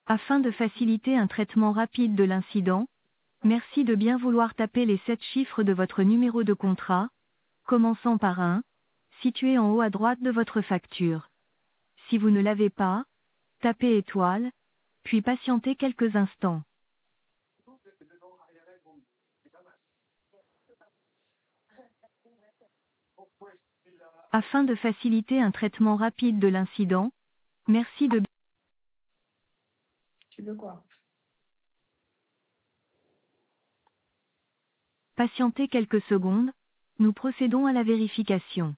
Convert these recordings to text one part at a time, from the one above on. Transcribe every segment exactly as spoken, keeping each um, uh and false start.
Afin de faciliter un traitement rapide de l'incident, merci de bien vouloir taper les sept chiffres de votre numéro de contrat, commençant par un, situé en haut à droite de votre facture. Si vous ne l'avez pas, tapez étoile, puis patientez quelques instants. Afin de faciliter un traitement rapide de l'incident, merci de Tu veux quoi? patienter quelques secondes, nous procédons à la vérification.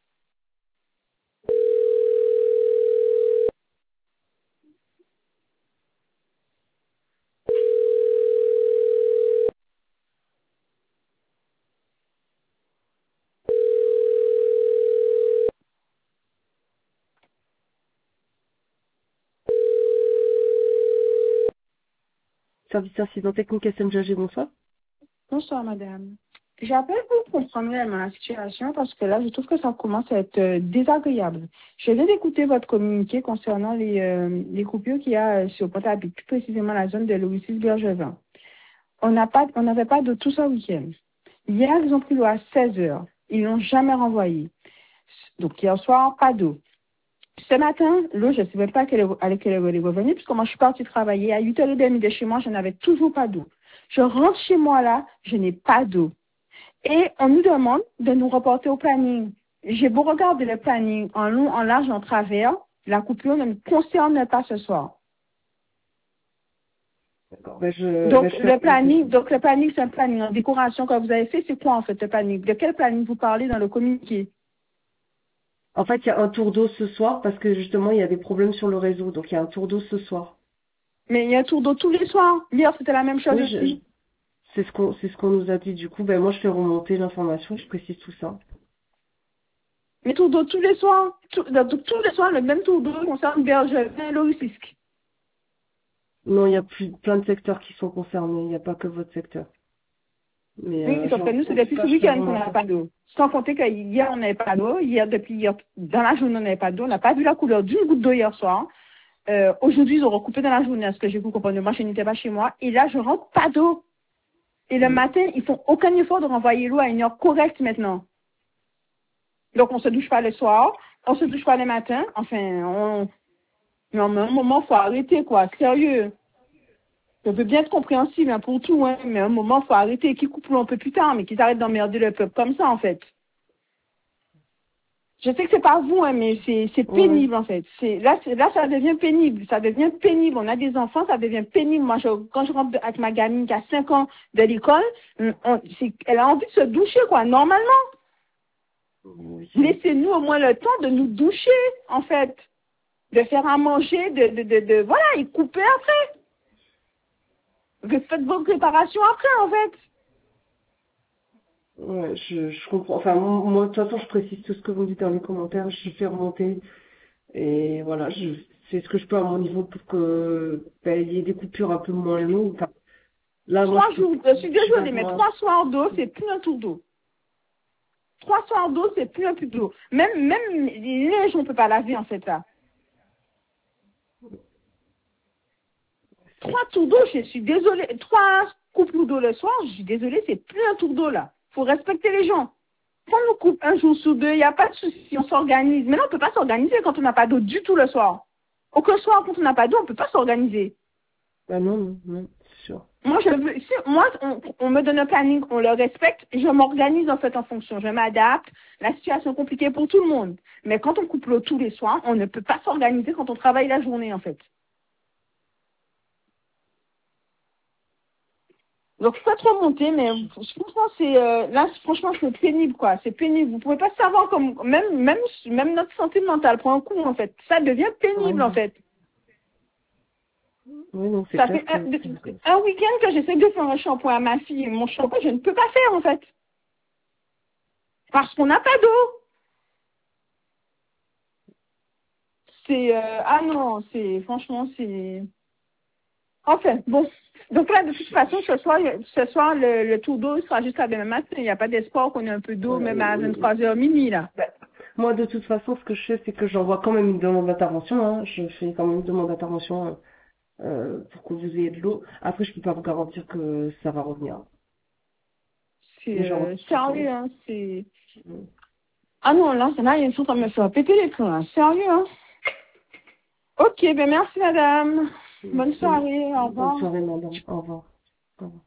Service incident technique S M G A G, bonsoir. Bonsoir, madame. J'appelle pour comprendre ma situation parce que là, je trouve que ça commence à être euh, désagréable. Je viens d'écouter votre communiqué concernant les, euh, les coupures qu'il y a euh, sur Port-à-Pitre, plus précisément la zone de Louis six Bergevin. On n'a pas, on n'avait pas de tout ça week-end. Hier, ils ont pris l'eau à seize heures. Ils l'ont jamais renvoyé. Donc, hier soir, pas d'eau. Ce matin, l'eau, je ne sais même pas quelle, à quelle heure elle est revenue, puisque moi, je suis partie travailler. À huit heures trente de chez moi, je n'avais toujours pas d'eau. Je rentre chez moi là, je n'ai pas d'eau. Et on nous demande de nous reporter au planning. J'ai beau regarder le planning en long, en large, en travers, la coupure ne me concerne pas ce soir. D'accord. Ben, je, Donc, ben, je fais le remonter. planning, donc le planning, c'est un planning en décoration que vous avez fait. C'est quoi, en fait, le planning? De quel planning vous parlez dans le communiqué? En fait, il y a un tour d'eau ce soir parce que justement, il y a des problèmes sur le réseau. Donc, il y a un tour d'eau ce soir. Mais il y a un tour d'eau tous les soirs. Hier, c'était la même chose Oui, je, je- aussi. c'est ce qu'on, c'est ce qu'on nous a dit. Du coup, ben, moi, je fais remonter l'information, je précise tout ça. Mais tour d'eau tous les soirs. Tout- donc, tous les soirs, le même tour d'eau concerne Bergevin et Lorisisque. Non, il y a plus, plein de secteurs qui sont concernés. Il n'y a pas que votre secteur. Mais, Oui, euh, sauf que genre, nous, c'est en tout depuis cas, ce je fais week-end qu'on n'a remonter. pas d'eau. Sans compter qu'hier, on n'avait pas d'eau. Hier, depuis hier, dans la journée, on n'avait pas d'eau. On n'a pas vu la couleur d'une goutte d'eau hier soir. Euh, aujourd'hui, ils ont recoupé dans la journée, à ce que j'ai pu comprendre. Moi, je n'étais pas chez moi. Et là, je rentre pas d'eau. Et le Mm. matin, ils font aucun effort de renvoyer l'eau à une heure correcte maintenant. Donc, on se douche pas le soir. On se douche pas le matin. Enfin, on, non, mais à un moment, faut arrêter, quoi. Sérieux. Ça peut bien être compréhensible, hein, pour tout, hein. Mais à un moment, faut arrêter. Qu'ils coupent l'eau un peu plus tard, mais qu'ils arrêtent d'emmerder le peuple comme ça, en fait. Je sais que c'est pas vous, hein, mais c'est c'est Ouais. pénible en fait. C'est là, c'est- là, ça devient pénible. Ça devient pénible. On a des enfants, ça devient pénible. Moi, je, quand je rentre avec ma gamine qui a cinq ans de l'école, on- on- c'est- elle a envie de se doucher, quoi. Normalement, Oui. laissez-nous au moins le temps de nous doucher, en fait, de faire à manger, de, de, de, de voilà, et couper après. Vous faites vos préparations après, en fait. Ouais, je, je comprends. Enfin, moi, moi, de toute façon, je précise tout ce que vous me dites dans les commentaires. Je fais remonter. Et voilà, je c'est ce que je peux à mon niveau pour que ben, il y ait des coupures un peu moins longues. Enfin, là, moi, Trois je peux, jours, je suis je sais pas désolée, mais comment. trois soirs d'eau, c'est plus un tour d'eau. Trois soirs d'eau, c'est plus un plus d'eau. Même, même les linges, on peut pas laver, en fait, là. Trois tours d'eau, je suis désolée. Trois coupes d'eau le soir, je suis désolée, c'est plus un tour d'eau, là. Faut respecter les gens. Quand on coupe un jour sur deux, il n'y a pas de souci, on s'organise. Mais là, on peut pas s'organiser quand on n'a pas d'eau du tout le soir. Aucun soir, quand on n'a pas d'eau, on peut pas s'organiser. Bah non, non, non, c'est sûr. Moi, je veux, si, moi, on, on me donne un planning, on le respecte, je m'organise en fait en fonction, je m'adapte. La situation est compliquée pour tout le monde. Mais quand on coupe l'eau tous les soirs, on ne peut pas s'organiser quand on travaille la journée, en fait. Donc faites remonter, mais franchement c'est euh, là franchement c'est pénible quoi, c'est pénible. Vous pouvez pas savoir comme même même même notre santé mentale prend un coup en fait. Ça devient pénible en Ouais. fait. Oui, donc c'est Ça clair fait un, que c'est- un week-end que j'essaie de faire un shampoing à ma fille, et mon shampoing je ne peux pas faire en fait parce qu'on n'a pas d'eau. C'est euh, ah non c'est franchement c'est enfin bon. Donc là de toute façon ce soir ce soir le, le tour d'eau sera juste à demain matin. Il n'y a pas d'espoir qu'on ait un peu d'eau même à euh, vingt-trois heures minuit là. bah, moi, de toute façon, ce que je fais, c'est que j'envoie quand même une demande d'intervention. Hein. Je fais quand même une demande d'intervention. euh, pour que vous ayez de l'eau. Après, je peux pas vous garantir que ça va revenir. C'est Mais genre, euh, sérieux, hein, c'est... Mm. Ah non, là, ça n'a ils sont en train de me faire péter les plombs, là. Sérieux, hein. Ok, ben merci madame. Bonne Merci. soirée, au Bonne revoir. soirée, madame. Au revoir. Au revoir.